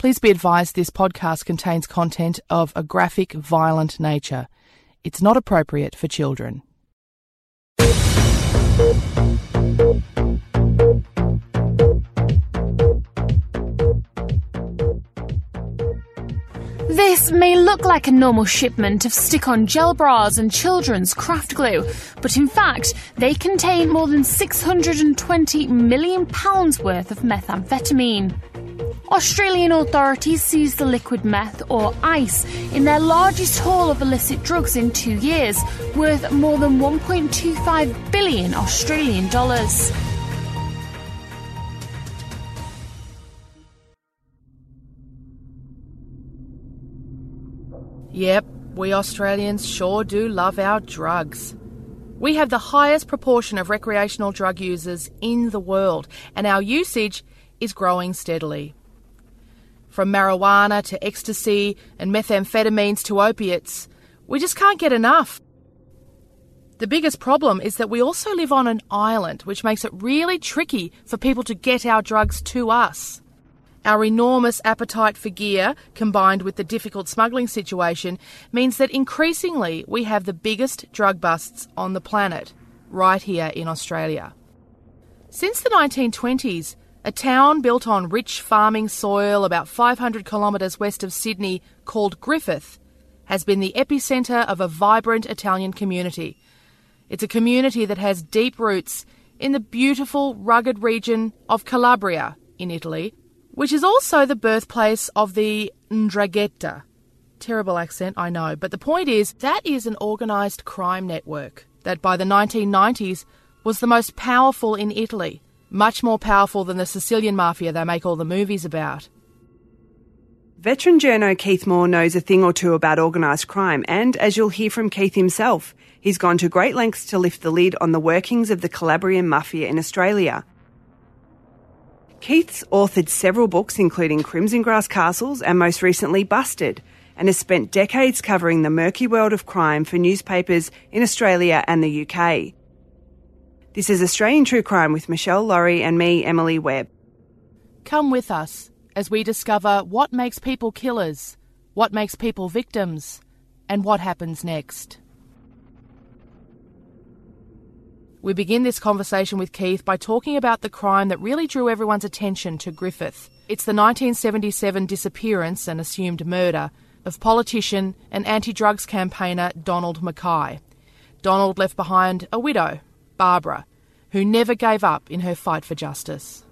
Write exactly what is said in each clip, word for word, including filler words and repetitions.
Please be advised this podcast contains content of a graphic, violent nature. It's not appropriate for children. This may look like a normal shipment of stick-on gel bras and children's craft glue, but in fact, they contain more than six hundred twenty million pounds worth of methamphetamine. Australian authorities seized the liquid meth, or ICE, in their largest haul of illicit drugs in two years, worth more than one point two five billion Australian dollars. Yep, we Australians sure do love our drugs. We have the highest proportion of recreational drug users in the world, and our usage is growing steadily. From marijuana to ecstasy and methamphetamines to opiates, we just can't get enough. The biggest problem is that we also live on an island, which makes it really tricky for people to get our drugs to us. Our enormous appetite for gear, combined with the difficult smuggling situation, means that increasingly we have the biggest drug busts on the planet, right here in Australia. Since the nineteen twenties, a town built on rich farming soil about five hundred kilometres west of Sydney called Griffith has been the epicentre of a vibrant Italian community. It's a community that has deep roots in the beautiful, rugged region of Calabria in Italy, which is also the birthplace of the Ndrangheta. Terrible accent, I know, but the point is that is an organised crime network that by the nineteen nineties was the most powerful in Italy, much more powerful than the Sicilian mafia they make all the movies about. Veteran journo Keith Moore knows a thing or two about organised crime, and as you'll hear from Keith himself, he's gone to great lengths to lift the lid on the workings of the Calabrian mafia in Australia. Keith's authored several books including Crimson Grass Castles and most recently Busted, and has spent decades covering the murky world of crime for newspapers in Australia and the U K. This is Australian True Crime with Michelle Laurie and me, Emily Webb. Come with us as we discover what makes people killers, what makes people victims, and what happens next. We begin this conversation with Keith by talking about the crime that really drew everyone's attention to Griffith. It's the nineteen seventy-seven disappearance and assumed murder of politician and anti-drugs campaigner Donald Mackay. Donald left behind a widow, Barbara, who never gave up in her fight for justice.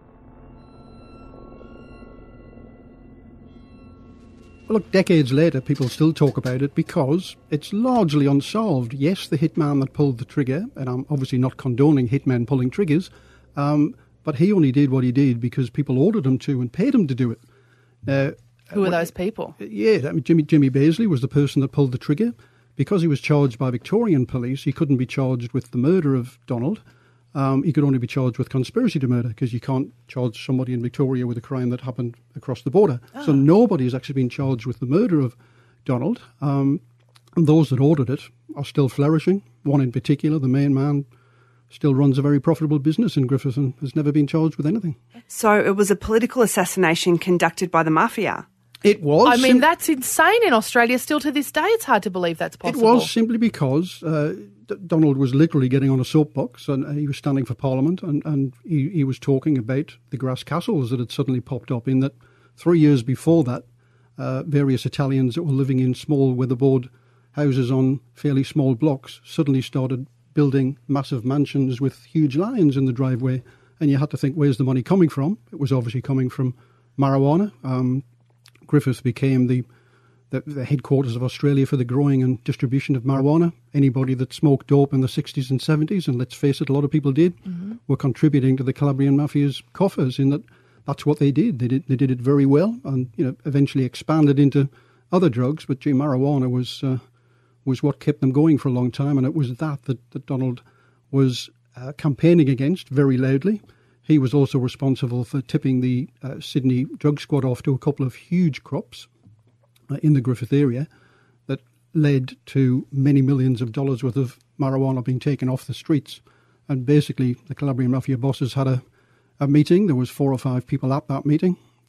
Well, look, decades later, people still talk about it because it's largely unsolved. Yes, the hitman that pulled the trigger, and I'm obviously not condoning hitmen pulling triggers, um, but he only did what he did because people ordered him to and paid him to do it. Uh, Who are those people? Yeah, I mean, Jimmy, Jimmy Baisley was the person that pulled the trigger. Because he was charged by Victorian police, he couldn't be charged with the murder of Donald. Um, he could only be charged with conspiracy to murder because you can't charge somebody in Victoria with a crime that happened across the border. Oh. So nobody has actually been charged with the murder of Donald. Um, and those that ordered it are still flourishing. One in particular, the main man, still runs a very profitable business in Griffith and has never been charged with anything. So it was a political assassination conducted by the mafia? It was. I mean, that's insane in Australia. Still to this day, it's hard to believe that's possible. It was simply because uh, D- Donald was literally getting on a soapbox and uh, he was standing for Parliament and, and he, he was talking about the grass castles that had suddenly popped up in that three years before that, uh, various Italians that were living in small weatherboard houses on fairly small blocks suddenly started building massive mansions with huge lions in the driveway. And you had to think, where's the money coming from? It was obviously coming from marijuana. Um, Griffith became the, the the headquarters of Australia for the growing and distribution of marijuana. Anybody that smoked dope in the sixties and seventies, and let's face it, a lot of people did, mm-hmm. were contributing to the Calabrian mafia's coffers in that that's what they did. They did they did it very well and, you know, eventually expanded into other drugs. But gee, marijuana was, uh, was what kept them going for a long time, and it was that that, that Donald was uh, campaigning against very loudly. He was also responsible for tipping the uh, Sydney drug squad off to a couple of huge crops uh, in the Griffith area that led to many millions of dollars worth of marijuana being taken off the streets. And basically, the Calabrian Mafia bosses had a, a meeting. There was four or five people at that meeting.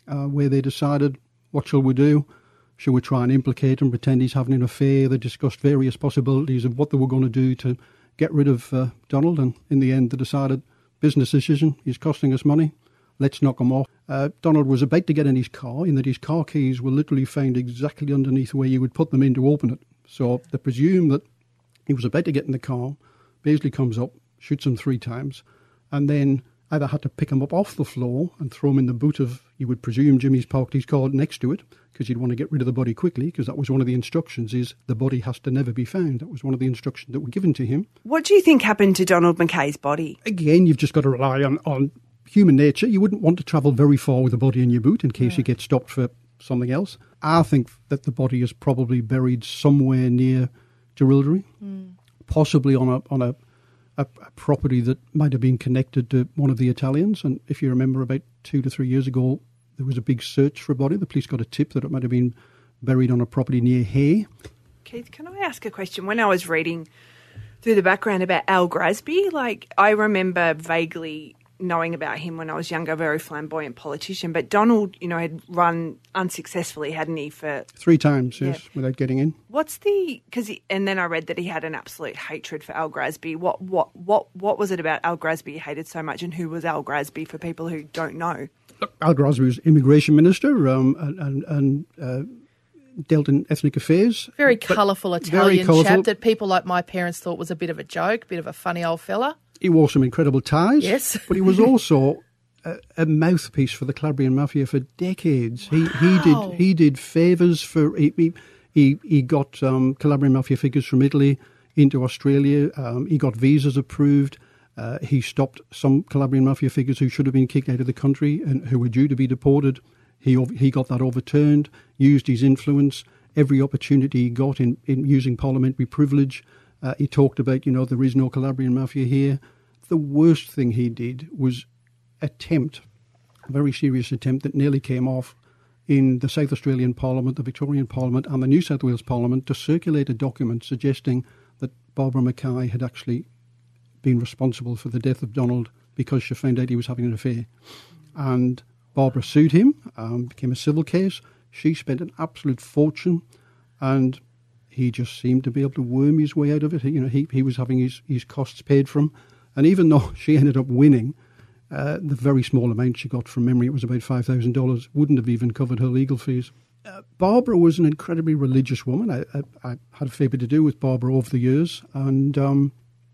uh, where they decided, what shall we do? Shall we try and implicate him, pretend he's having an affair? They discussed various possibilities of what they were going to do to get rid of uh, Donald, and in the end they decided, business decision, he's costing us money, let's knock him off. Uh, Donald was about to get in his car, in that his car keys were literally found exactly underneath where you would put them in to open it. So they presume that he was about to get in the car, Beasley comes up, shoots him three times, and then either had to pick him up off the floor and throw him in the boot of, you would presume Jimmy's parked his car next to it, because you'd want to get rid of the body quickly, because that was one of the instructions, is the body has to never be found. That was one of the instructions that were given to him. What do you think happened to Donald Mackay's body? Again, you've just got to rely on, on human nature. You wouldn't want to travel very far with the body in your boot in case yeah. you get stopped for something else. I think that the body is probably buried somewhere near Jerilderie, mm. possibly on a on a, a, a property that might have been connected to one of the Italians. And if you remember, about two to three years ago, there was a big search for a body. The police got a tip that it might have been buried on a property near Hay. Keith, can I ask a question? When I was reading through the background about Al Grasby, like, I remember vaguely knowing about him when I was younger, a very flamboyant politician. But Donald, you know, had run unsuccessfully, hadn't he, for... Three times, yes, yeah. without getting in. What's the... Cause he, and then I read that he had an absolute hatred for Al Grasby. What, what, what, what was it about Al Grasby he hated so much, and who was Al Grasby for people who don't know? Look, Al Grasby was immigration minister um, and... and uh, dealt in ethnic affairs. Very colourful Italian very chap that people like my parents thought was a bit of a joke, bit of a funny old fella. He wore some incredible ties. Yes. But he was also a, a mouthpiece for the Calabrian Mafia for decades. Wow. He he did he did favours for... He he, he got um, Calabrian Mafia figures from Italy into Australia. Um, he got visas approved. Uh, he stopped some Calabrian Mafia figures who should have been kicked out of the country and who were due to be deported. He he got that overturned, used his influence, every opportunity he got in, in using parliamentary privilege. Uh, he talked about, you know, there is no Calabrian Mafia here. The worst thing he did was attempt, a very serious attempt that nearly came off in the South Australian Parliament, the Victorian Parliament and the New South Wales Parliament, to circulate a document suggesting that Barbara Mackay had actually been responsible for the death of Donald because she found out he was having an affair. And Barbara sued him, um, became a civil case. She spent an absolute fortune, and he just seemed to be able to worm his way out of it. You know, he he was having his, his costs paid for him. And even though she ended up winning, uh, the very small amount she got, from memory, it was about five thousand dollars, wouldn't have even covered her legal fees. Uh, Barbara was an incredibly religious woman. I, I, I had a fair bit to do with Barbara over the years, and um,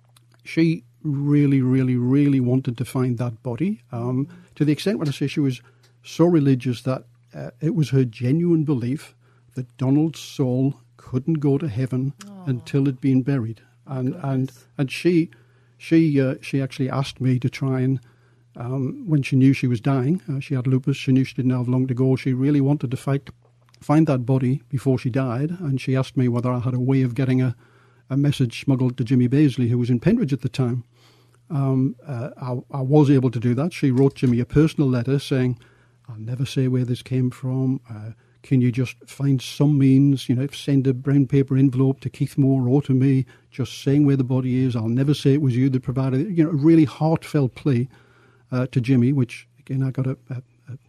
she really, really, really wanted to find that body, um, to the extent when I say she was so religious that uh, it was her genuine belief that Donald's soul couldn't go to heaven oh. until it'd been buried. And oh, and and she she uh, she actually asked me to try and, um, when she knew she was dying, uh, she had lupus, she knew she didn't have long to go, she really wanted to fight, find that body before she died, and she asked me whether I had a way of getting a, a message smuggled to Jimmy Beasley, who was in Pentridge at the time. Um, uh, I, I was able to do that. She wrote Jimmy a personal letter saying, I'll never say where this came from. Uh, can you just find some means, you know, send a brown paper envelope to Keith Moore or to me, just saying where the body is. I'll never say it was you that provided it. You know, a really heartfelt plea uh, to Jimmy, which, again, I got a, a,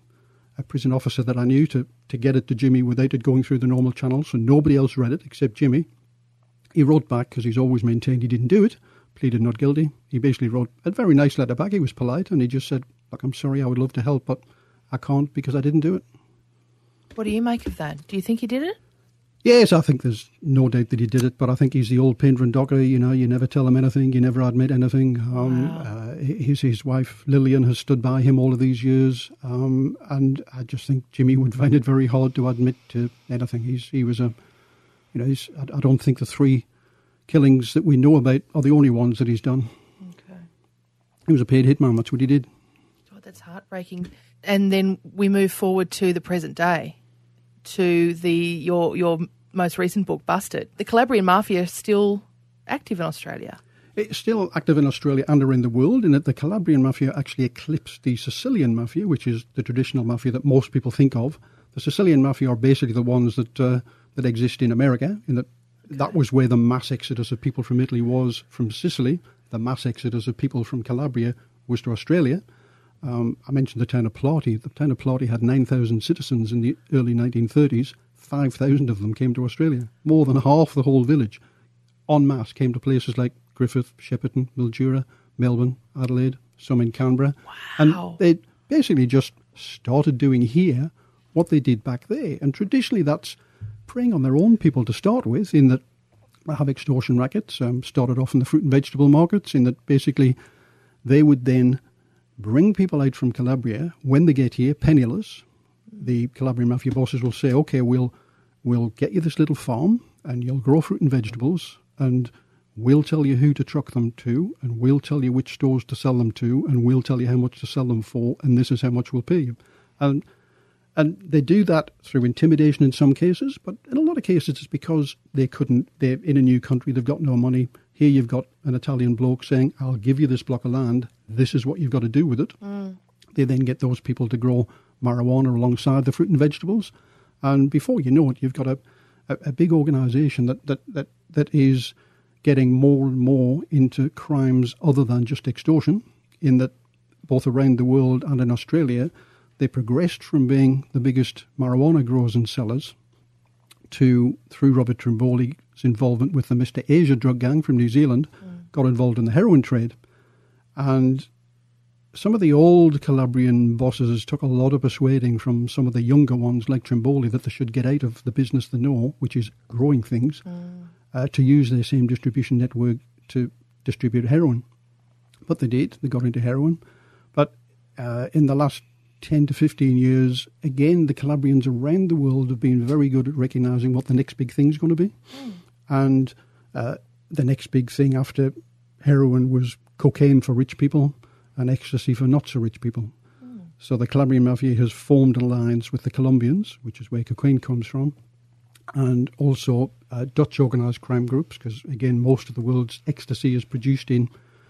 a prison officer that I knew to, to get it to Jimmy without it going through the normal channels, so nobody else read it except Jimmy. He wrote back, because he's always maintained he didn't do it, pleaded not guilty. He basically wrote a very nice letter back. He was polite, and he just said, look, I'm sorry, I would love to help, but I can't because I didn't do it. What do you make of that? Do you think he did it? Yes, I think there's no doubt that he did it, but I think he's the old Pendrin Docker. You know, you never tell him anything, you never admit anything. Um, wow. uh, his, his wife, Lillian, has stood by him all of these years, um, and I just think Jimmy would find it very hard to admit to anything. He's He was a, you know, he's, I, I don't think the three killings that we know about are the only ones that he's done. Okay. He was a paid hitman, that's what he did. Oh, that's heartbreaking. And then we move forward to the present day, to the your your most recent book, Busted. The Calabrian Mafia is still active in Australia. It's still active in Australia and around the world, in that the Calabrian Mafia actually eclipsed the Sicilian Mafia, which is the traditional mafia that most people think of. The Sicilian Mafia are basically the ones that uh, that exist in America, in that okay. that was where the mass exodus of people from Italy was from Sicily. The mass exodus of people from Calabria was to Australia. Um, I mentioned the town of Plarty. The town of Plarty had nine thousand citizens in the early nineteen thirties. five thousand of them came to Australia. More than half the whole village, en masse, came to places like Griffith, Shepparton, Mildura, Melbourne, Adelaide, some in Canberra. Wow. And they basically just started doing here what they did back there. And traditionally that's preying on their own people to start with, in that they have extortion rackets, um, started off in the fruit and vegetable markets, in that basically they would then bring people out from Calabria when they get here, penniless. The Calabrian mafia bosses will say, okay, we'll we'll get you this little farm and you'll grow fruit and vegetables, and we'll tell you who to truck them to, and we'll tell you which stores to sell them to, and we'll tell you how much to sell them for, and this is how much we'll pay you. And and they do that through intimidation in some cases, but in a lot of cases it's because they couldn't, they're in a new country, they've got no money. Here you've got an Italian bloke saying, I'll give you this block of land, this is what you've got to do with it. Mm. They then get those people to grow marijuana alongside the fruit and vegetables. And before you know it, you've got a, a, a big organisation that, that, that, that is getting more and more into crimes other than just extortion, in that both around the world and in Australia, they progressed from being the biggest marijuana growers and sellers to, through Robert Trimboli's involvement with the Mister Asia drug gang from New Zealand, mm. got involved in the heroin trade. And some of the old Calabrian bosses took a lot of persuading from some of the younger ones like Trimboli that they should get out of the business they know, which is growing things, mm. uh, to use their same distribution network to distribute heroin. But they did. They got into heroin. But uh, in the last ten to fifteen years, again, the Calabrians around the world have been very good at recognising what the next big thing is going to be. Mm. And uh, the next big thing after heroin was cocaine for rich people and ecstasy for not-so-rich people. Mm. So the Calabrian Mafia has formed an alliance with the Colombians, which is where cocaine comes from, and also uh, Dutch organised crime groups, because, again, most of the world's ecstasy is produced in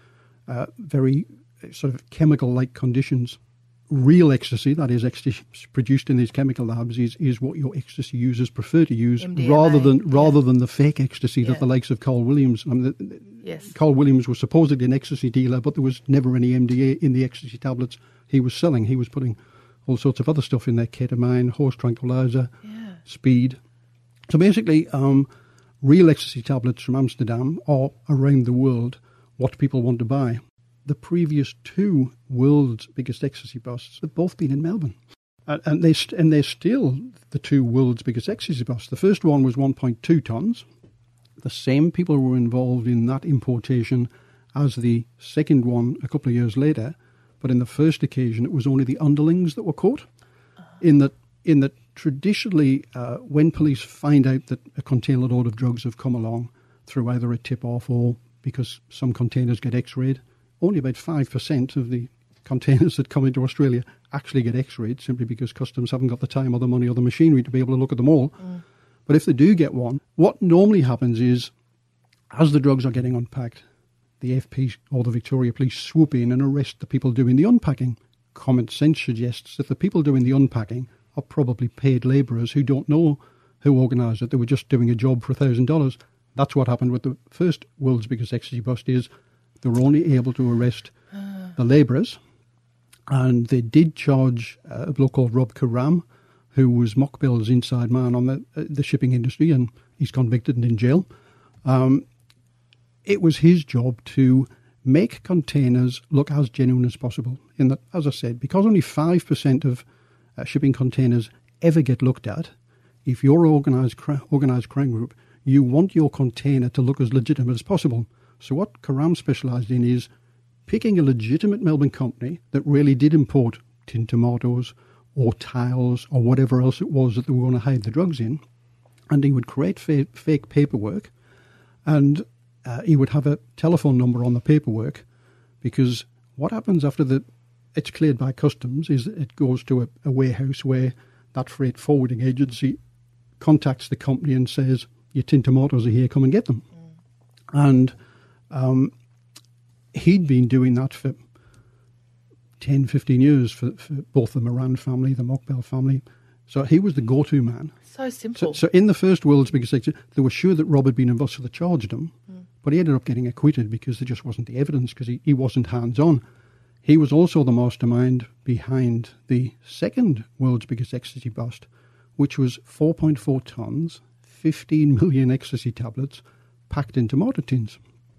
uh, very sort of chemical-like conditions. Real ecstasy, that is ecstasy produced in these chemical labs, is, is what your ecstasy users prefer to use, M D M A, rather than rather yeah. than the fake ecstasy yeah. that the likes of Carl Williams. I mean, the, yes. Carl Williams was supposedly an ecstasy dealer, but there was never any M D A in the ecstasy tablets he was selling. He was putting all sorts of other stuff in there: ketamine, horse tranquilizer, yeah. speed. So basically, um, real ecstasy tablets from Amsterdam are around the world what people want to buy. The previous two world's biggest ecstasy busts have both been in Melbourne. And, and, they st- and they're still the two world's biggest ecstasy busts. The first one was one point two tonnes. The same people were involved in that importation as the second one a couple of years later. But in the first occasion, it was only the underlings that were caught. Uh-huh. In that, in that traditionally, uh, when police find out that a container load of drugs have come along through either a tip-off or because some containers get x-rayed, only about five percent of the containers that come into Australia actually get x-rayed, simply because customs haven't got the time or the money or the machinery to be able to look at them all. Mm. But if they do get one, what normally happens is, as the drugs are getting unpacked, the F P or the Victoria Police swoop in and arrest the people doing the unpacking. Common sense suggests that the people doing the unpacking are probably paid labourers who don't know who organised it. They were just doing a job for one thousand dollars. That's what happened with the first world's biggest ecstasy bust, is they were only able to arrest uh. the labourers, and they did charge uh, a bloke called Rob Karam, who was Mockbell's inside man on the uh, the shipping industry, and he's convicted and in jail. Um, it was his job to make containers look as genuine as possible. In that, as I said, because only five percent of uh, shipping containers ever get looked at, if you're an organised, cr- organised crime group, you want your container to look as legitimate as possible. So what Karam specialised in is picking a legitimate Melbourne company that really did import tin tomatoes or tiles or whatever else it was that they were going to hide the drugs in, and he would create fa- fake paperwork, and uh, he would have a telephone number on the paperwork, because what happens after the it's cleared by customs is it goes to a, a warehouse where that freight forwarding agency contacts the company and says, your tin tomatoes are here, come and get them. Mm. And Um, he'd been doing that for ten, fifteen years for, for both the Moran family, the Mockbell family. So he was the go-to man. So simple. So, so in the first world's biggest ecstasy, they were sure that Rob had been involved, so they charged him. Mm. But he ended up getting acquitted because there just wasn't the evidence, because he, he wasn't hands-on. He was also the mastermind behind the second world's biggest ecstasy bust, which was four point four tonnes, fifteen million ecstasy tablets packed into mortar tins.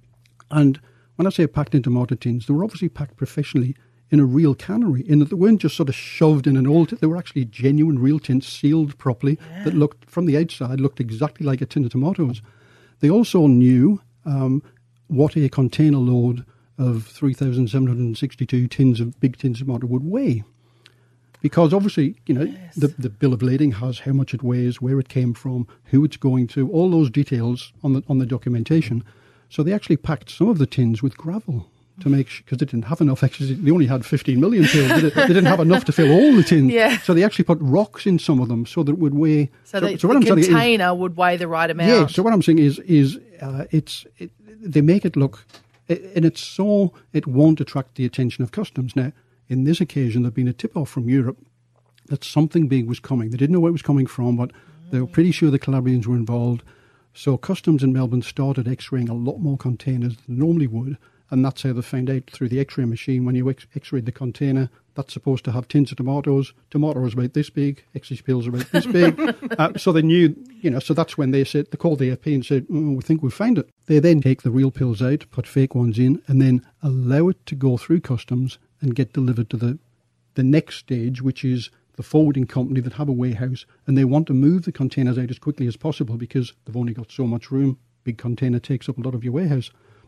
And when I say packed into mortar tins, they were obviously packed professionally in a real cannery, in that they weren't just sort of shoved in an old tin. They were actually genuine real tins, sealed properly, yeah. that looked, from the outside, looked exactly like a tin of tomatoes. They also knew um, what a container load of three thousand seven hundred sixty-two tins of big tins of mortar would weigh. Because obviously, you know, yes. the, the bill of lading has how much it weighs, where it came from, who it's going to, all those details on the on the documentation. So they actually packed some of the tins with gravel to make sure, because they didn't have enough extra. They only had fifteen million tins. They, they didn't have enough to fill all the tins. Yeah. So they actually put rocks in some of them so that it would weigh. So, so, the, so what the I'm container is, would weigh the right amount. Yeah. So what I'm saying is, is uh, it's it, they make it look, and it's so it won't attract the attention of customs. Now, in this occasion, there'd been a tip-off from Europe that something big was coming. They didn't know where it was coming from, but they were pretty sure the Calabrians were involved. So customs in Melbourne started x-raying a lot more containers than they normally would, and that's how they found out through the x-ray machine. When you x- x-rayed the container, that's supposed to have tins of tomatoes. Tomatoes about this big, ecstasy pills are about this big. uh, so they knew, you know, so that's when they said, they called the A F P and said, mm, we think we've found it. They then take the real pills out, put fake ones in, and then allow it to go through customs and get delivered to the, the next stage, which is the forwarding company that have a warehouse, and they want to move the containers out as quickly as possible because they've only got so much room. Big container takes up a lot of your warehouse.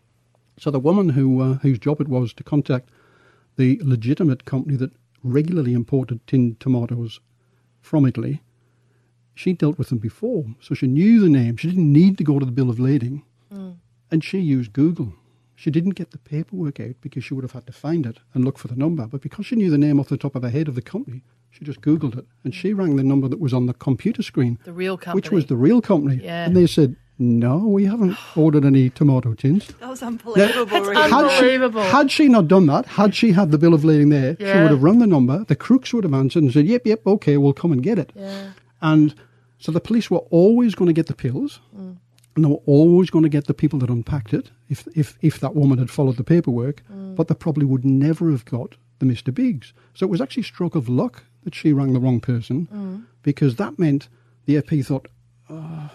So the woman who uh, whose job it was to contact the legitimate company that regularly imported tinned tomatoes from Italy, she dealt with them before, so she knew the name. She didn't need to go to the bill of lading, mm. and she used Google. She didn't get the paperwork out because she would have had to find it and look for the number. But because she knew the name off the top of her head of the company, she just Googled it. And she rang the number that was on the computer screen. The real company. Which was the real company. Yeah. And they said, no, we haven't ordered any tomato tins. That was unbelievable. Now, That's unbelievable. Had she, had she not done that, had she had the bill of lading there, yeah. she would have rung the number. The crooks would have answered and said, yep, yep, okay, we'll come and get it. Yeah. And so the police were always going to get the pills. Mm. And they were always going to get the people that unpacked it if if, if that woman had followed the paperwork, mm. but they probably would never have got the Mister Biggs. So it was actually a stroke of luck that she rang the wrong person, mm. because that meant the A F P thought, oh,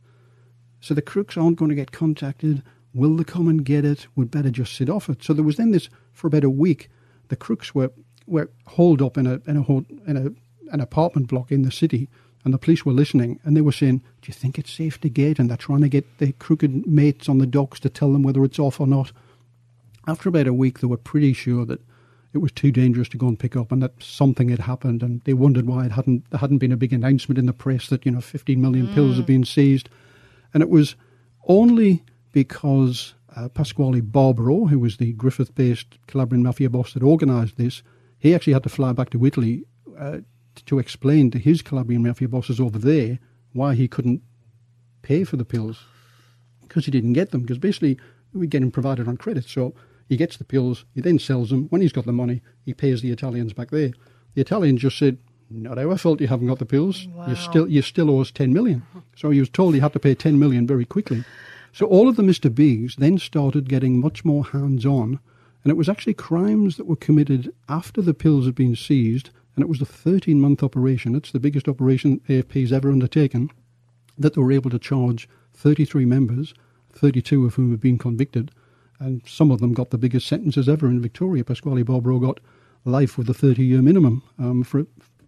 so the crooks aren't going to get contacted. Will they come and get it? We'd better just sit off it. So there was then this, for about a week, the crooks were, were holed up in a in a in a an apartment block in the city. And the police were listening, and they were saying, do you think it's safe to get? And they're trying to get their crooked mates on the docks to tell them whether it's off or not. After about a week, they were pretty sure that it was too dangerous to go and pick up and that something had happened. And they wondered why it hadn't there hadn't been a big announcement in the press that, you know, fifteen million mm. pills had been seized. And it was only because uh, Pasquale Barbaro, who was the Griffith-based Calabrian mafia boss that organised this, he actually had to fly back to Italy uh, to explain to his Calabrian mafia bosses over there why he couldn't pay for the pills, because he didn't get them, because basically we get him provided on credit. So he gets the pills, he then sells them. When he's got the money, he pays the Italians back there. The Italians just said, not our fault you haven't got the pills. Wow. You still you still owe us ten million. So he was told he had to pay ten million very quickly. So all of the Mister Biggs then started getting much more hands-on, and it was actually crimes that were committed after the pills had been seized. And it was a thirteen-month operation. It's the biggest operation A F P's ever undertaken, that they were able to charge thirty-three members, thirty-two of whom have been convicted, and some of them got the biggest sentences ever in Victoria. Pasquale Barbaro got life with a thirty-year minimum um, for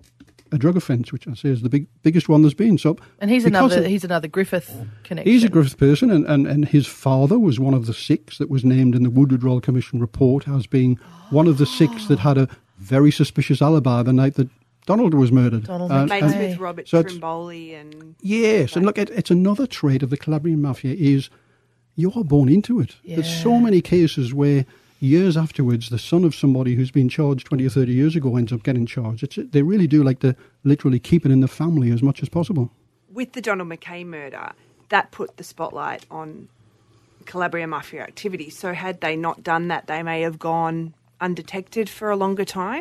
a drug offence, which I say is the big, biggest one there's been. So, and he's another he's another Griffith connection. He's a Griffith person, and, and, and his father was one of the six that was named in the Woodward Royal Commission report as being one of the six that had a very suspicious alibi the night that Donald was murdered. Donald uh, mates with Robert so Trimboli and... Yes, and look, it, it's another trait of the Calabrian Mafia is you are born into it. Yeah. There's so many cases where years afterwards the son of somebody who's been charged twenty or thirty years ago ends up getting charged. It's, they really do like to literally keep it in the family as much as possible. With the Donald Mackay murder, that put the spotlight on Calabrian Mafia activity. So had they not done that, they may have gone undetected for a longer time?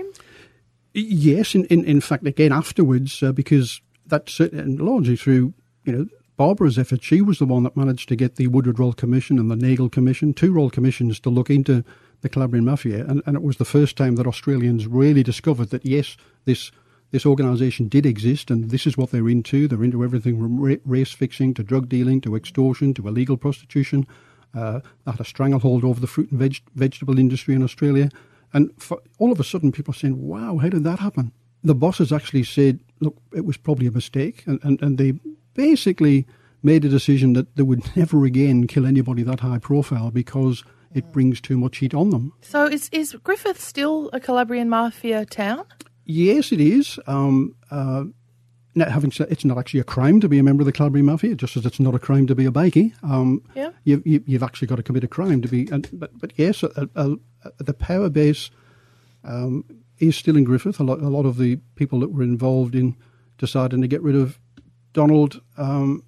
Yes, in, in, in fact, again, afterwards, uh, because that's and largely through, you know, Barbara's effort. She was the one that managed to get the Woodward Royal Commission and the Nagel Commission, two Royal Commissions to look into the Calabrian Mafia, and, and it was the first time that Australians really discovered that, yes, this this organisation did exist, and this is what they're into. They're into everything from ra- race fixing to drug dealing to extortion to illegal prostitution. Uh, they had a stranglehold over the fruit and veg- vegetable industry in Australia. And for, all of a sudden, people are saying, wow, how did that happen? The bosses actually said, look, it was probably a mistake, and, and, and they basically made a decision that they would never again kill anybody that high profile because it brings too much heat on them. So is, is Griffith still a Calabrian Mafia town? Yes, it is. Um, uh, now, having said, it's not actually a crime to be a member of the Calabrian Mafia, just as it's not a crime to be a bikie. Um, yeah. you, you, you've actually got to commit a crime to be. And, but, but yes, a, a, a, the power base um, is still in Griffith. A lot, a lot of the people that were involved in deciding to get rid of Donald um,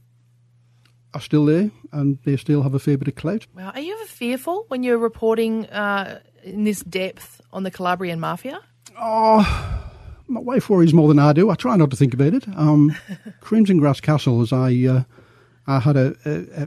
are still there, and they still have a fair bit of clout. Wow. Are you ever fearful when you're reporting uh, in this depth on the Calabrian Mafia? Oh, my wife worries more than I do. I try not to think about it. Um, Crimson Grass Castles, I uh, I had a, a, a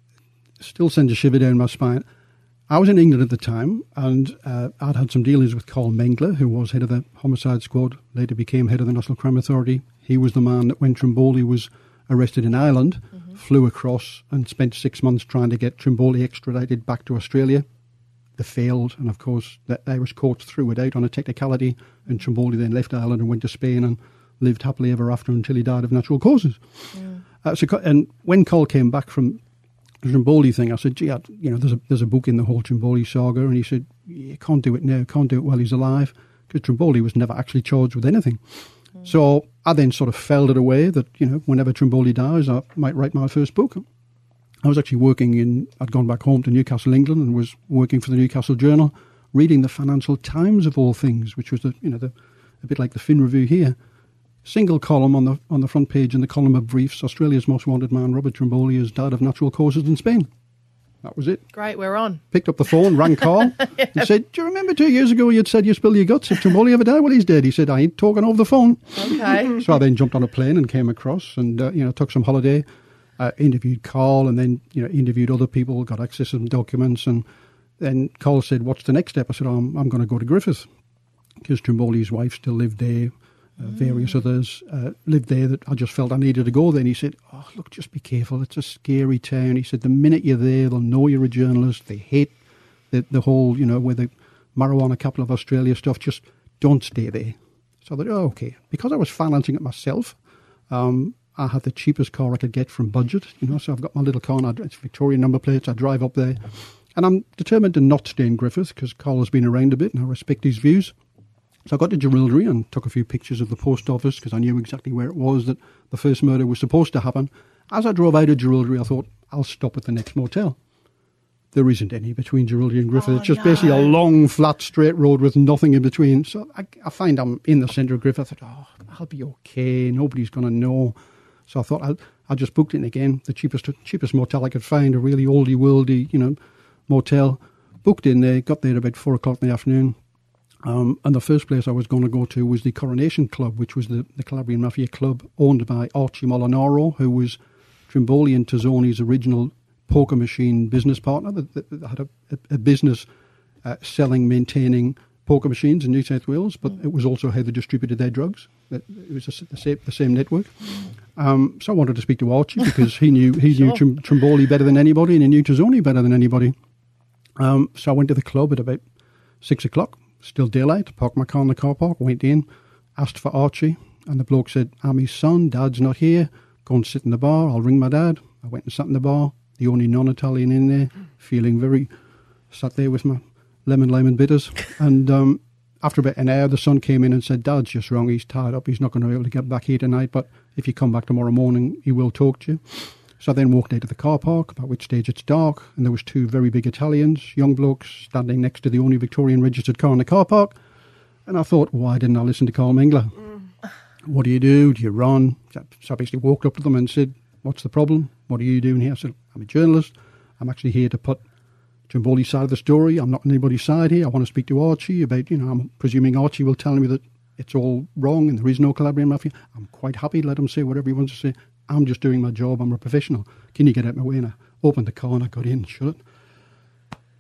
still sends a shiver down my spine. I was in England at the time, and uh, I'd had some dealings with Carl Mengler, who was head of the homicide squad, later became head of the National Crime Authority. He was the man that when Trimboli was arrested in Ireland, mm-hmm. flew across and spent six months trying to get Trimboli extradited back to Australia. They failed, and of course the Irish courts threw it out on a technicality, and Trimboli then left Ireland and went to Spain and lived happily ever after until he died of natural causes. Mm. Uh, so, and when Carl came back from the Trimboli thing, I said, gee, I, you know, there's a, there's a book in the whole Trimboli saga, and he said, you can't do it now, can't do it while he's alive, because Trimboli was never actually charged with anything. Mm. So I then sort of filed it away that, you know, whenever Trimboli dies, I might write my first book. I was actually working in, I'd gone back home to Newcastle, England, and was working for the Newcastle Journal, reading the Financial Times of all things, which was the, you know, the, a bit like the Fin Review here. Single column on the on the front page in the column of briefs, Australia's most wanted man, Robert Trimboli, has died of natural causes in Spain. That was it. Great, we're on. Picked up the phone, rang Carl, yeah. and said, do you remember two years ago you'd said you spilled your guts? Did Trimboli ever die? Well, he's dead. He said, I ain't talking over the phone. Okay. So I then jumped on a plane and came across and, uh, you know, took some holiday. Uh, interviewed Carl, and then, you know, interviewed other people, got access to some documents, and then Carl said, what's the next step? I said, oh, I'm, I'm going to go to Griffith, because Trimboli's wife still lived there, uh, mm. various others uh, lived there, that I just felt I needed to go there. And he said, oh, look, just be careful, it's a scary town. He said, the minute you're there, they'll know you're a journalist, they hate the, the whole, you know, with the marijuana capital of Australia stuff, just don't stay there. So I thought, oh, okay. Because I was financing it myself, um, I had the cheapest car I could get from budget, you know, so I've got my little car, and it's Victorian number plates, I drive up there. And I'm determined to not stay in Griffith, because Carl has been around a bit, and I respect his views. So I got to Jerilderie and took a few pictures of the post office, because I knew exactly where it was that the first murder was supposed to happen. As I drove out of Jerilderie, I thought, I'll stop at the next motel. There isn't any between Jerilderie and Griffith. Oh, it's just no. basically a long, flat, straight road with nothing in between. So I, I find I'm in the centre of Griffith. I thought, oh, I'll be okay, nobody's going to know. So I thought I'll, I just booked it again, the cheapest cheapest motel I could find, a really oldie worldy, you know, motel. Booked in there, got there about four o'clock in the afternoon. Um, and the first place I was going to go to was the Coronation Club, which was the, the Calabrian Mafia club owned by Archie Molinaro, who was Trimboli and Tazzoni's original poker machine business partner. That, that, that had a, a, a business uh, selling, maintaining poker machines in New South Wales, but mm. it was also how they distributed their drugs. It was the same, the same network. Um, so I wanted to speak to Archie, because he knew he sure. knew Trim, Trimboli better than anybody, and he knew Tazzoni better than anybody. Um, so I went to the club at about six o'clock, still daylight, parked my car in the car park, went in, asked for Archie, and the bloke said, I'm his son, Dad's not here, go and sit in the bar, I'll ring my dad. I went and sat in the bar, the only non-Italian in there, feeling very, sat there with my lemon, lemon bitters, and um, after about an hour, the son came in and said, Dad's just wrong, he's tied up, he's not going to be able to get back here tonight, but if you come back tomorrow morning, he will talk to you. So I then walked out to the car park, by which stage it's dark, and there was two very big Italians, young blokes, standing next to the only Victorian registered car in the car park. And I thought, why didn't I listen to Carl Mengler? Mm. What do you do? Do you run? So I basically walked up to them and said, what's the problem? What are you doing here? I said, I'm a journalist. I'm actually here to put Trimboli's side of the story. I'm not on anybody's side here. I want to speak to Archie about, you know, I'm presuming Archie will tell me that it's all wrong and there is no Calabrian Mafia. I'm quite happy. Let him say whatever he wants to say. I'm just doing my job. I'm a professional. Can you get out my way? And I opened the car and I got in, shut it.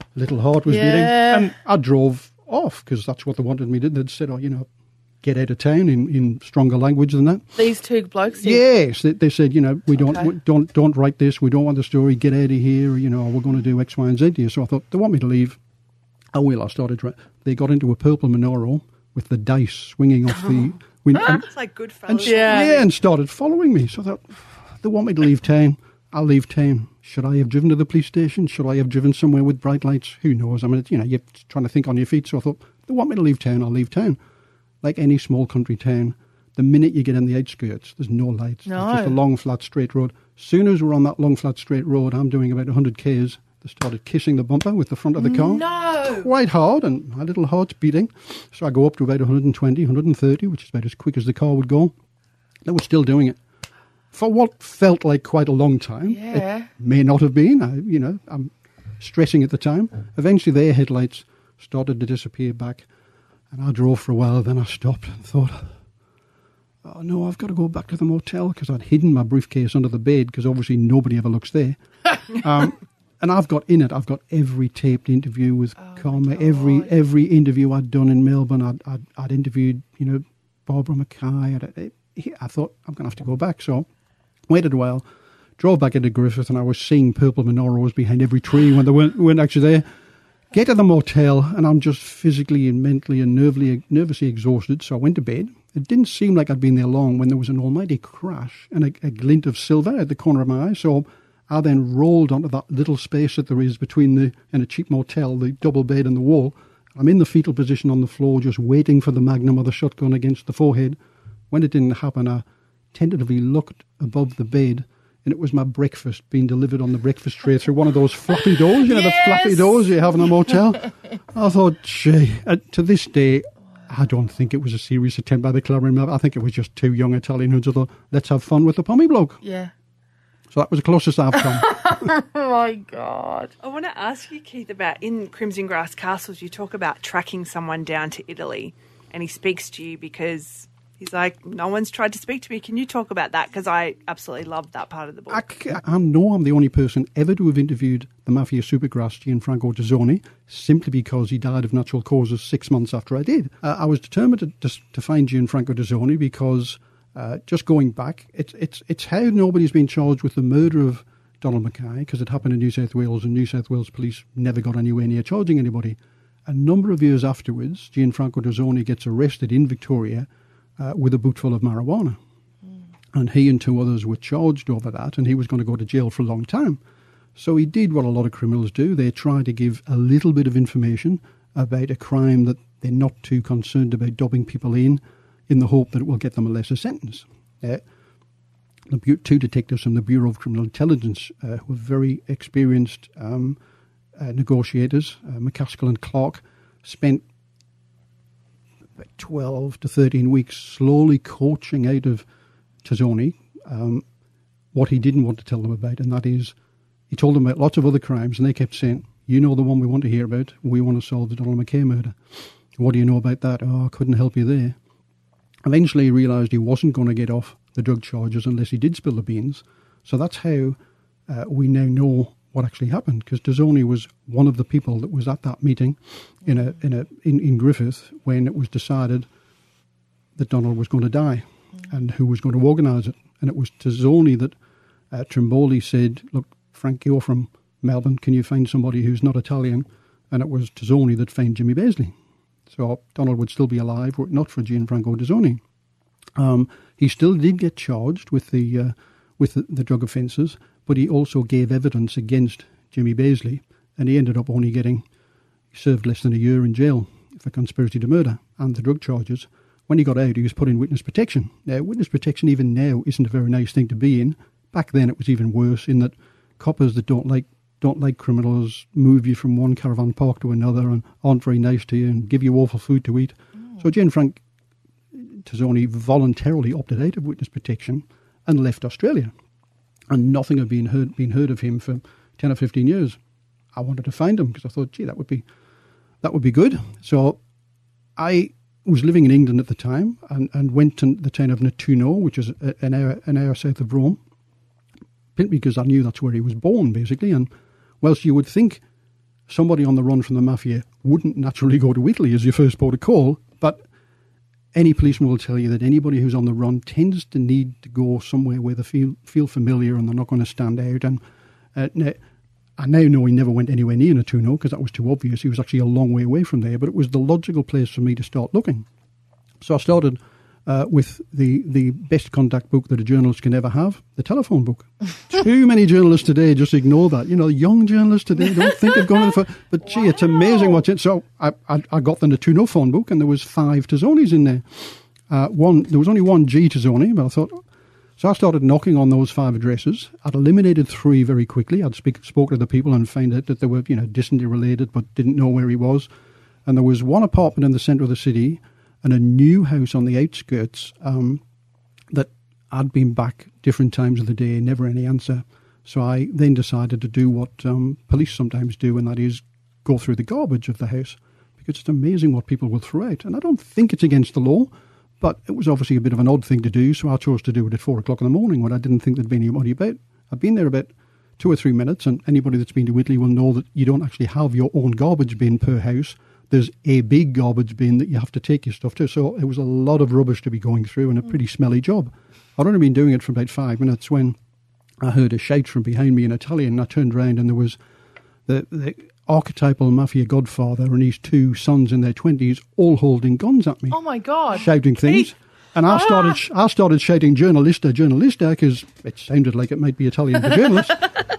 little heart was Yeah. beating. And I drove off because that's what they wanted me to do. They'd said, oh, you know, get out of town in, in stronger language than that. These two blokes did? Yes, they, they said, you know, we don't, Okay. we don't, don't write this. We don't want the story. Get out of here. You know, we're going to do X, Y, and Z here. So I thought they want me to leave. Oh well, I started. Tra- they got into a purple Monaro with the dice swinging off the window. And, It's like good and, fellas. Yeah. yeah, and started following me. So I thought, they want me to leave town. I'll leave town. Should I have driven to the police station? Should I have driven somewhere with bright lights? Who knows? I mean, you know, you're trying to think on your feet. So I thought, they want me to leave town. I'll leave town. Like any small country town, the minute you get in the outskirts, there's no lights. No. It's just a long, flat, straight road. Soon as we're on that long, flat, straight road, I'm doing about one hundred kays. They started kissing the bumper with the front of the car. No. Quite hard, and my little heart's beating. So I go up to about one hundred twenty, one hundred thirty, which is about as quick as the car would go. They were still doing it. For what felt like quite a long time. Yeah. It may not have been. I, you know, I'm stressing at the time. Eventually their headlights started to disappear back. And I drove for a while, then I stopped and thought, oh no, I've got to go back to the motel, because I'd hidden my briefcase under the bed, because obviously nobody ever looks there. um, and I've got in it, I've got every taped interview with Oh, Karma, every every interview I'd done in Melbourne. I'd, I'd, I'd interviewed, you know, Barbara Mackay. I'd, I, I thought, I'm going to have to go back. So waited a while, drove back into Griffith, and I was seeing purple Monaros behind every tree when they weren't, weren't actually there. Get to the motel, and I'm just physically and mentally and nervely, nervously exhausted, so I went to bed. It didn't seem like I'd been there long when there was an almighty crash and a, a glint of silver at the corner of my eye, so I then rolled onto that little space that there is between the, in a cheap motel, the double bed and the wall. I'm in the fetal position on the floor, just waiting for the magnum or the shotgun against the forehead. When it didn't happen, I tentatively looked above the bed, and it was my breakfast being delivered on the breakfast tray through one of those flappy doors, you know, Yes! the flappy doors you have in a motel. I thought, gee, uh, to this day, I don't think it was a serious attempt by the Clavering Mob. I think it was just two young Italian who thought, let's have fun with the pommy bloke. Yeah. So that was the closest I've come. Oh, my God. I want to ask you, Keith, about in Crimson Grass Castles, you talk about tracking someone down to Italy, and he speaks to you because he's like, no one's tried to speak to me. Can you talk about that? Because I absolutely loved that part of the book. I, c- I know I'm the only person ever to have interviewed the Mafia supergrass, Gianfranco Tazzoni, simply because he died of natural causes six months after I did. Uh, I was determined to, to, to find Gianfranco Tazzoni because, uh, just going back, it's, it's, it's how nobody's been charged with the murder of Donald Mackay, because it happened in New South Wales, and New South Wales police never got anywhere near charging anybody. A number of years afterwards, Gianfranco Tazzoni gets arrested in Victoria Uh, with a boot full of marijuana. Mm. And he and two others were charged over that, and he was going to go to jail for a long time. So he did what a lot of criminals do. They try to give a little bit of information about a crime that they're not too concerned about dobbing people in, in the hope that it will get them a lesser sentence. Uh, the bu- two detectives from the Bureau of Criminal Intelligence uh, who were very experienced um, uh, negotiators, uh, McCaskill and Clark, spent twelve to thirteen weeks slowly coaching out of Tazzoni um, what he didn't want to tell them about, and that is, he told them about lots of other crimes, and they kept saying, you know the one we want to hear about, we want to solve the Donald Mackay murder. What do you know about that? Oh, I couldn't help you there. Eventually he realised he wasn't going to get off the drug charges unless he did spill the beans, so that's how uh, we now know what actually happened, because Tazzoni was one of the people that was at that meeting in a in a in, in Griffith when it was decided that Donald was going to die, mm. and who was going to organise it. And it was Tazzoni that uh, Trimboli said, look, Frank, you're from Melbourne, can you find somebody who's not Italian? And it was Tazzoni that found Jimmy Beazley. So Donald would still be alive were it not for Gianfranco Tazzoni. Um, he still did get charged with the uh, with the, the drug offences, but he also gave evidence against Jimmy Beazley, and he ended up only getting, he served less than a year in jail for conspiracy to murder and the drug charges. When he got out, he was put in witness protection. Now, witness protection even now isn't a very nice thing to be in. Back then it was even worse, in that coppers that don't like don't like criminals move you from one caravan park to another and aren't very nice to you and give you awful food to eat. Mm. So Gianfranco Tazzoni voluntarily opted out of witness protection and left Australia. And nothing had been heard, been heard of him for ten or fifteen years. I wanted to find him because I thought, gee, that would be that would be good. So I was living in England at the time and, and went to the town of Nettuno, which is an hour, an hour south of Rome, because I knew that's where he was born, basically. And whilst you would think somebody on the run from the mafia wouldn't naturally go to Italy as your first port of call, but any policeman will tell you that anybody who's on the run tends to need to go somewhere where they feel feel familiar and they're not going to stand out. And uh, now, I now know he never went anywhere near Nettuno because that was too obvious. He was actually a long way away from there, but it was the logical place for me to start looking. So I started uh, with the, the best contact book that a journalist can ever have, the telephone book. Too many journalists today just ignore that. You know, young journalists today don't think of going to the phone. But gee, wow. It's amazing what's in. So I, I, I got the Nettuno phone book, and there was five Tizzonis in there. Uh, one, there was only one G Tizzoni, but I thought... So I started knocking on those five addresses. I'd eliminated three very quickly. I'd speak, spoke to the people and found out that they were, you know, distantly related but didn't know where he was. And there was one apartment in the centre of the city and a new house on the outskirts um, that I'd been back different times of the day, never any answer. So I then decided to do what um, police sometimes do, and that is go through the garbage of the house, because it's amazing what people will throw out. And I don't think it's against the law, but it was obviously a bit of an odd thing to do, so I chose to do it at four o'clock in the morning when I didn't think there'd be anybody about. I've been there about two or three minutes, and anybody that's been to Italy will know that you don't actually have your own garbage bin per house. There's a big garbage bin that you have to take your stuff to. So it was a lot of rubbish to be going through and a pretty smelly job. I'd only been doing it for about five minutes when I heard a shout from behind me in Italian, and I turned around and there was the, the archetypal mafia godfather and his two sons in their twenties all holding guns at me. Oh, my God. Shouting things. He- And I started I started shouting journalista, journalista, because it sounded like it might be Italian for journalists.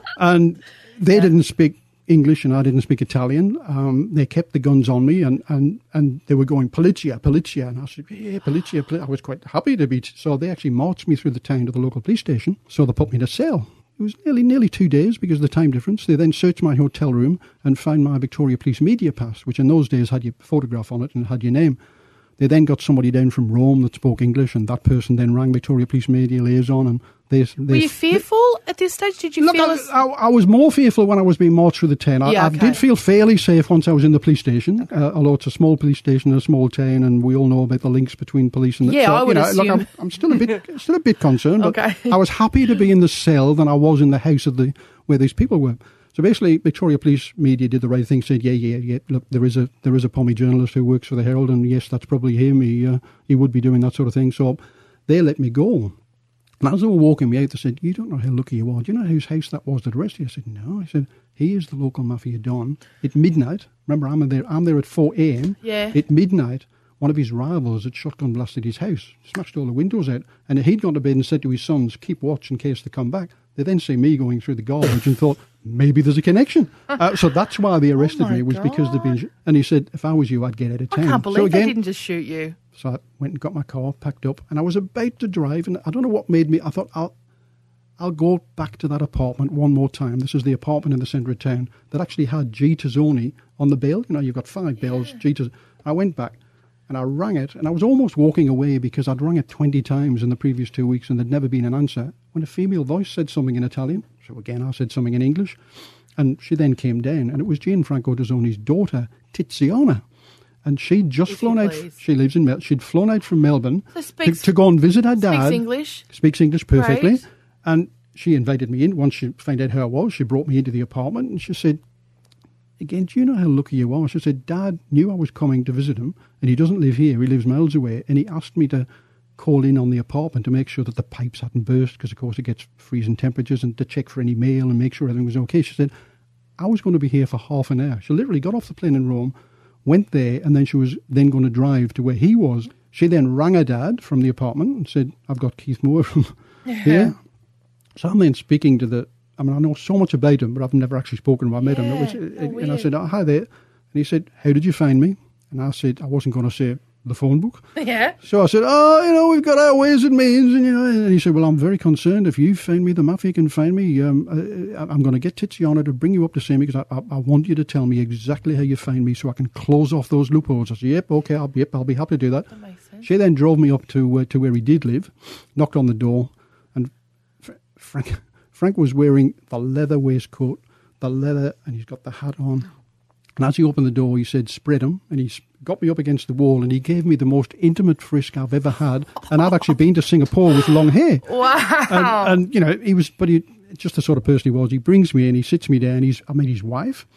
And they yeah. didn't speak English and I didn't speak Italian. Um, they kept the guns on me and, and, and they were going, Polizia, Polizia. And I said, yeah, Polizia, Polizia. I was quite happy to be. T- so they actually marched me through the town to the local police station. So they put me in a cell. It was nearly nearly two days because of the time difference. They then searched my hotel room and found my Victoria Police Media Pass, which in those days had your photograph on it and had your name. They then got somebody down from Rome that spoke English, and that person then rang Victoria Police Media Liaison. And they, they, were you fearful they, at this stage? Did you look, feel? I, as... I, I was more fearful when I was being marched through the town. I, yeah, I okay. did feel fairly safe once I was in the police station, okay. uh, although it's a small police station in a small town, and we all know about the links between police and. The, yeah, so, I would you know, assume. Look, I'm, I'm still a bit, still a bit concerned. But okay. I was happy to be in the cell than I was in the house of the where these people were. So basically, Victoria Police Media did the right thing. Said, "Yeah, yeah, yeah. Look, there is a there is a Pommy journalist who works for the Herald, and yes, that's probably him. He uh, he would be doing that sort of thing." So they let me go. And as they were walking me out, they said, "You don't know how lucky you are. Do you know whose house that was that arrested you?" I said, "No." I said, "He is the local mafia don. At midnight, remember, I'm there. I'm there at four a m. Yeah. At midnight, one of his rivals had shotgun blasted his house, smashed all the windows out, and he'd gone to bed and said to his sons, 'Keep watch in case they come back.' They then see me going through the garbage and thought, maybe there's a connection. Uh, so that's why they arrested oh me, was God. because they'd been... And he said, if I was you, I'd get out of town. I can't believe so again, they didn't just shoot you. So I went and got my car, packed up, and I was about to drive, and I don't know what made me... I thought, I'll, I'll go back to that apartment one more time. This is the apartment in the centre of town that actually had G Tizzoni on the bill. You know, you've got five bills, yeah. G Tizzoni. I went back. And I rang it, and I was almost walking away because I'd rang it twenty times in the previous two weeks and there'd never been an answer, when a female voice said something in Italian. So again, I said something in English. And she then came down, and it was Gianfranco Tizzoni's daughter, Tiziana. And she'd just if flown out, she lives in Mel, she'd flown out from Melbourne so speaks, to, to go and visit her dad. Speaks English. Speaks English perfectly. Great. And she invited me in. Once she found out who I was, she brought me into the apartment, and she said, again, do you know how lucky you are? She said, Dad knew I was coming to visit him, and he doesn't live here, he lives miles away, and he asked me to call in on the apartment to make sure that the pipes hadn't burst, because of course it gets freezing temperatures, and to check for any mail and make sure everything was okay. She said, I was going to be here for half an hour. She literally got off the plane in Rome, went there, and then she was then going to drive to where he was. She then rang her dad from the apartment and said, I've got Keith Moore from yeah. here. So I'm then speaking to the I mean, I know so much about him, but I've never actually spoken to him. I met yeah, him. It was, it, and I said, oh, hi there. And he said, how did you find me? And I said, I wasn't going to say the phone book. Yeah. So I said, oh, you know, we've got our ways and means. And, you know, and he said, well, I'm very concerned. If you find me, the mafia can find me. Um, I, I'm going to get Tiziana to bring you up to see me because I, I, I want you to tell me exactly how you find me so I can close off those loopholes. I said, yep, okay, I'll, yep, I'll be happy to do that. That makes sense. She then drove me up to, uh, to where he did live, knocked on the door, and F- Frank... Frank was wearing the leather waistcoat, the leather, and he's got the hat on. And as he opened the door, he said, spread him. And he got me up against the wall, and he gave me the most intimate frisk I've ever had. And I've actually been to Singapore with long hair. Wow. And, and you know, he was, but he, just the sort of person he was. He brings me in, he sits me down. He's, I met his wife.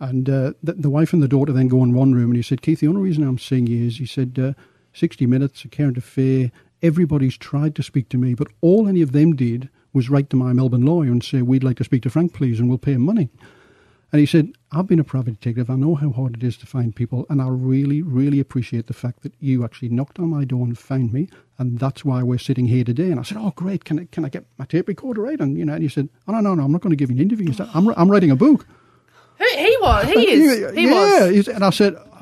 And uh, the, the wife and the daughter then go in one room, and he said, Keith, the only reason I'm seeing you is, he said, uh, sixty minutes, a current affair, everybody's tried to speak to me, but all any of them did was write to my Melbourne lawyer and say, we'd like to speak to Frank, please, and we'll pay him money. And he said, I've been a private detective. I know how hard it is to find people, and I really, really appreciate the fact that you actually knocked on my door and found me, and that's why we're sitting here today. And I said, oh, great, can I, can I get my tape recorder right? And, you know, and he said, oh, no, no, no, I'm not going to give you an interview. He said, I'm, I'm writing a book. He, he was, he is, he yeah, was. And I said, oh,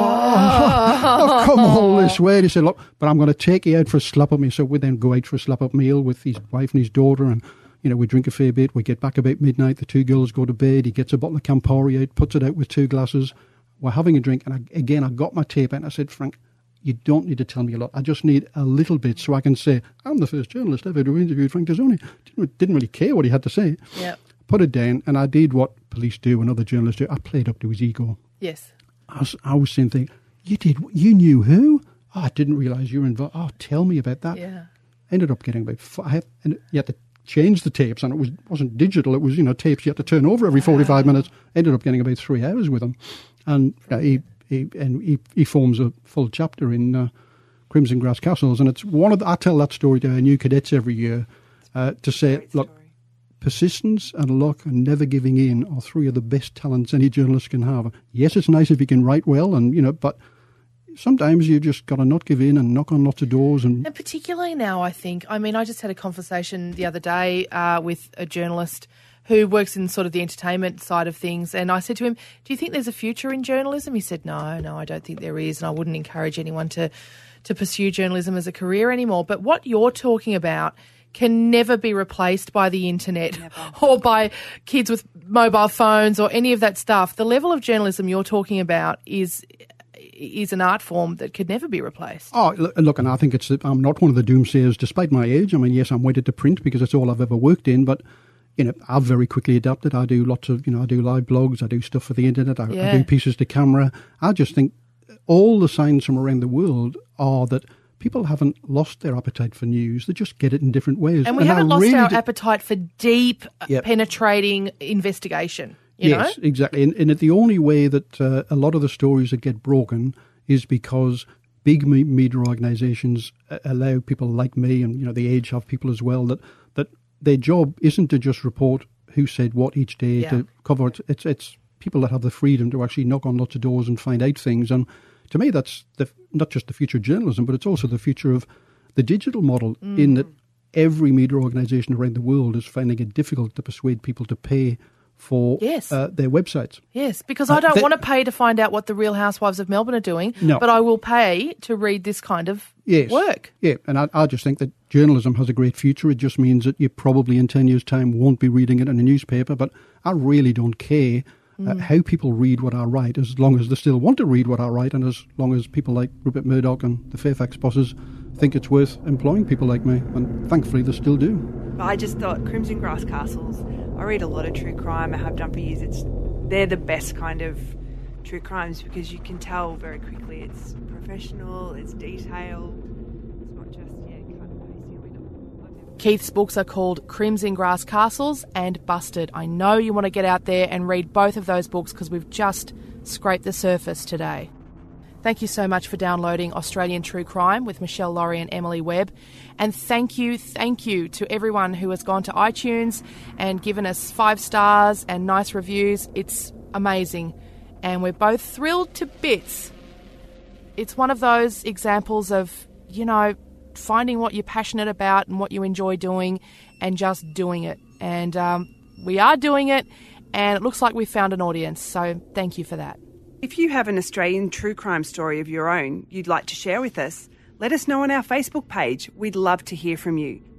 oh. I've come all this way. And he said, look, but I'm going to take you out for a slap-up meal. So we then go out for a slap-up meal with his wife and his daughter, and you know, we drink a fair bit. We get back about midnight. The two girls go to bed. He gets a bottle of Campari out, puts it out with two glasses. We're having a drink. And I, again, I got my tape out and I said, Frank, you don't need to tell me a lot. I just need a little bit so I can say, I'm the first journalist ever to interview Frank Tazzoni. Didn't, didn't really care what he had to say. Yep. Put it down, and I did what police do and other journalists do. I played up to his ego. Yes. I was, I was saying, things, you did, you knew who? Oh, I didn't realise you were involved. Oh, tell me about that. Yeah. Ended up getting about five, and you had to change the tapes, and it was, wasn't digital. It was, you know, tapes you had to turn over every forty-five minutes. Ended up getting about three hours with him. And you know, he, he, and he, he forms a full chapter in uh, Crimson Grass Castles. And it's one of the, I tell that story to our new cadets every year uh, to say, look, persistence and luck and never giving in are three of the best talents any journalist can have. Yes, it's nice if you can write well, and you know, but sometimes you just got to not give in and knock on lots of doors. And, and particularly now, I think, I mean, I just had a conversation the other day uh, with a journalist who works in sort of the entertainment side of things, and I said to him, do you think there's a future in journalism? He said, no, no, I don't think there is, and I wouldn't encourage anyone to, to pursue journalism as a career anymore. But what you're talking about can never be replaced by the internet never. or by kids with mobile phones or any of that stuff. The level of journalism you're talking about is is an art form that could never be replaced. Oh, look, and I think it's I'm not one of the doomsayers despite my age. I mean, yes, I'm wedded to print because it's all I've ever worked in, but you know, I've very quickly adapted. I do lots of, you know, I do live blogs, I do stuff for the internet, I, yeah. I do pieces to camera. I just think all the signs from around the world are that people haven't lost their appetite for news. They just get it in different ways. And we and haven't I lost really our do- appetite for deep, Yep. penetrating investigation. You yes, know? exactly. And, and the only way that uh, a lot of the stories that get broken is because big me- media organisations uh, allow people like me, and you know, The Age have people as well, that, that their job isn't to just report who said what each day Yeah. to cover it. It's, it's people that have the freedom to actually knock on lots of doors and find out things. And to me, that's the, not just the future of journalism, but it's also the future of the digital model, mm. in that every media organisation around the world is finding it difficult to persuade people to pay for yes. uh, their websites. Yes, because Uh, I don't they- want to pay to find out what the Real Housewives of Melbourne are doing, No. but I will pay to read this kind of Yes. work. Yeah, and I, I just think that journalism has a great future. It just means that you probably in ten years' time won't be reading it in a newspaper, but I really don't care uh, how people read what I write, as long as they still want to read what I write, and as long as people like Rupert Murdoch and the Fairfax bosses think it's worth employing people like me, and thankfully they still do. I just thought Crimson Grass Castles, I read a lot of true crime, I have done for years. It's they're the best kind of true crimes because you can tell very quickly it's professional, it's detailed, it's not just, yeah, cut and pasty. I mean, I've never... Keith's books are called Crimson Grass Castles and Busted. I know you want to get out there and read both of those books because we've just scraped the surface today. Thank you so much for downloading Australian True Crime with Michelle Laurie and Emily Webb. And thank you, thank you to everyone who has gone to iTunes and given us five stars and nice reviews. It's amazing. And we're both thrilled to bits. It's one of those examples of, you know, finding what you're passionate about and what you enjoy doing and just doing it. And um, we are doing it, and it looks like we found an audience. So thank you for that. If you have an Australian true crime story of your own you'd like to share with us, let us know on our Facebook page. We'd love to hear from you.